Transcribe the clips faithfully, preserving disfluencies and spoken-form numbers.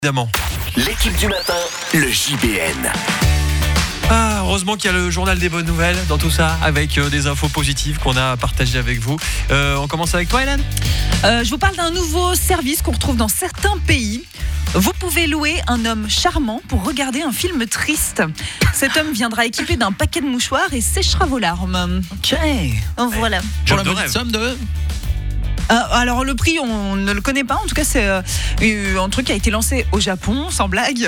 Évidemment. L'équipe du matin, le J B N. Ah, heureusement qu'il y a le journal des bonnes nouvelles dans tout ça, avec euh, des infos positives qu'on a partagées avec vous. Euh, on commence avec toi, Hélène. Euh, je vous parle d'un nouveau service qu'on retrouve dans certains pays. Vous pouvez louer un homme charmant pour regarder un film triste. Cet homme viendra équipé d'un paquet de mouchoirs et séchera vos larmes. Ok. Voilà. Pour Job la de modique rêve. somme de... Euh, alors le prix, on ne le connaît pas. En tout cas, c'est euh, un truc qui a été lancé au Japon, sans blague.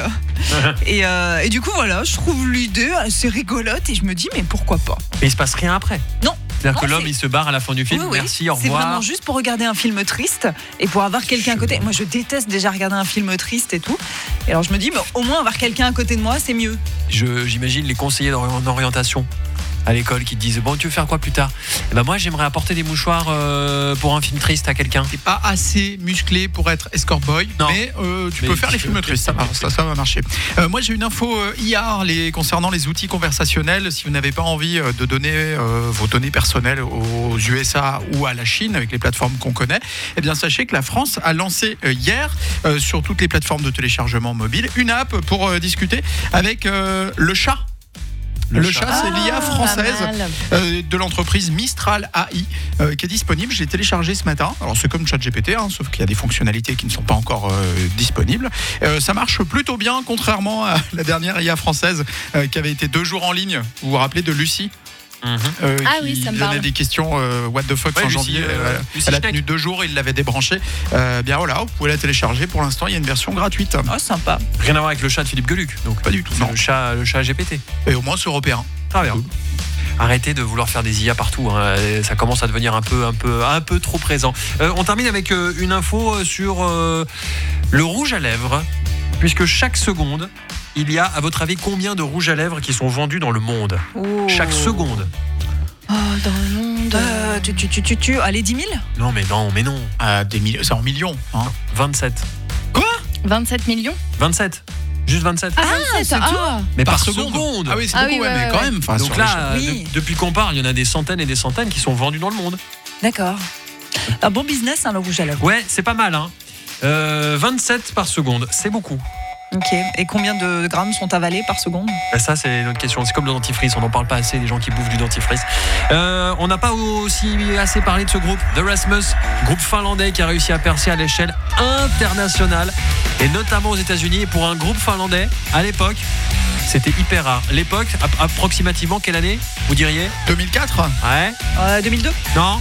et, euh, et du coup, voilà, je trouve l'idée assez rigolote et je me dis, mais pourquoi pas ? Et il se passe rien après. Non. C'est-à-dire que Non, l'homme, c'est- il se barre à la fin du film. Oui, oui. Merci, au C'est revoir. vraiment juste pour regarder un film triste et pour avoir quelqu'un à côté. Moi, je déteste déjà regarder un film triste et tout. Et alors, je me dis, mais au moins avoir quelqu'un à côté de moi, c'est mieux. Je, j'imagine les conseillers d'ori- en orientation à l'école qui te disent bon, tu veux faire quoi plus tard ? Eh ben moi, j'aimerais apporter des mouchoirs euh, pour un film triste à quelqu'un. T'es pas assez musclé pour être escort boy, Non. mais euh, tu Mais peux faire les tu- films tristes, ça, va- ça, ça va marcher. Euh, moi j'ai une info euh, hier les, concernant les outils conversationnels. Si vous n'avez pas envie euh, de donner euh, vos données personnelles aux U S A ou à la Chine avec les plateformes qu'on connaît, eh bien sachez que la France a lancé euh, hier euh, sur toutes les plateformes de téléchargement mobile une app pour euh, discuter avec euh, le chat. Le, Le chat, chat. c'est l'I A française Pas mal. euh, de l'entreprise Mistral A I euh, qui est disponible. Je l'ai téléchargé ce matin. Alors c'est comme ChatGPT, hein, sauf qu'il y a des fonctionnalités qui ne sont pas encore euh, disponibles. Euh, ça marche plutôt bien, contrairement à la dernière I A française euh, qui avait été deux jours en ligne. Vous vous rappelez de Lucie Mhm. euh, Ah qui oui, ça me donnait parle. des questions euh, what the fuck Ouais, fin Lucie, janvier. euh, euh, Lucie elle a Schneck. tenu deux jours, il l'avait débranché. Euh, bien voilà, vous pouvez la télécharger. Pour l'instant, il y a une version gratuite. Oh, sympa. Rien à voir avec le chat de Philippe Geluc. Donc Pas du tout, c'est non. le chat, le chat G P T. Et au moins c'est européen. Très bien. Arrêtez de vouloir faire des I A partout, hein. Ça commence à devenir un peu, un peu, un peu trop présent. Euh, on termine avec euh, une info euh, sur euh, le rouge à lèvres, puisque chaque seconde, il y a, à votre avis, combien de rouges à lèvres qui sont vendus dans le monde ? Oh. Chaque seconde. Oh, dans le monde. Euh, tu, tu, tu, tu, tu, allez, dix mille ? Non, mais non, mais non. À des millions, c'est en millions. Hein. vingt-sept. vingt-sept millions. vingt-sept. Juste vingt-sept. Ah, c'est ça, tout. ah. mais par, seconde. Ah oui, c'est Ah beaucoup, oui, ouais, ouais, mais ouais, quand ouais. même. Enfin, Donc sur là, les- euh, Oui. de- depuis qu'on parle, il y en a des centaines et des centaines qui sont vendus dans le monde. D'accord. Un bon business, hein, le rouge à lèvres. Ouais, c'est pas mal, hein. Euh, vingt-sept par seconde, c'est beaucoup. Ok. Et combien de grammes sont avalés par seconde ? Ben ça, c'est une autre question. C'est comme le dentifrice, on n'en parle pas assez des gens qui bouffent du dentifrice. Euh, on n'a pas aussi assez parlé de ce groupe, The Rasmus, groupe finlandais qui a réussi à percer à l'échelle internationale et notamment aux États-Unis. Et pour un groupe finlandais, à l'époque, c'était hyper rare. L'époque, ap- approximativement quelle année, vous diriez ? deux mille quatre. Ouais. euh, deux mille deux ? Non.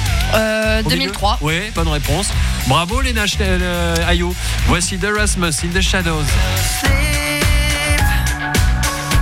Euh, Au deux mille trois. milieu ? Oui, bonne réponse. Bravo les Nash, euh, Ayo. Voici The Rasmus in the Shadows.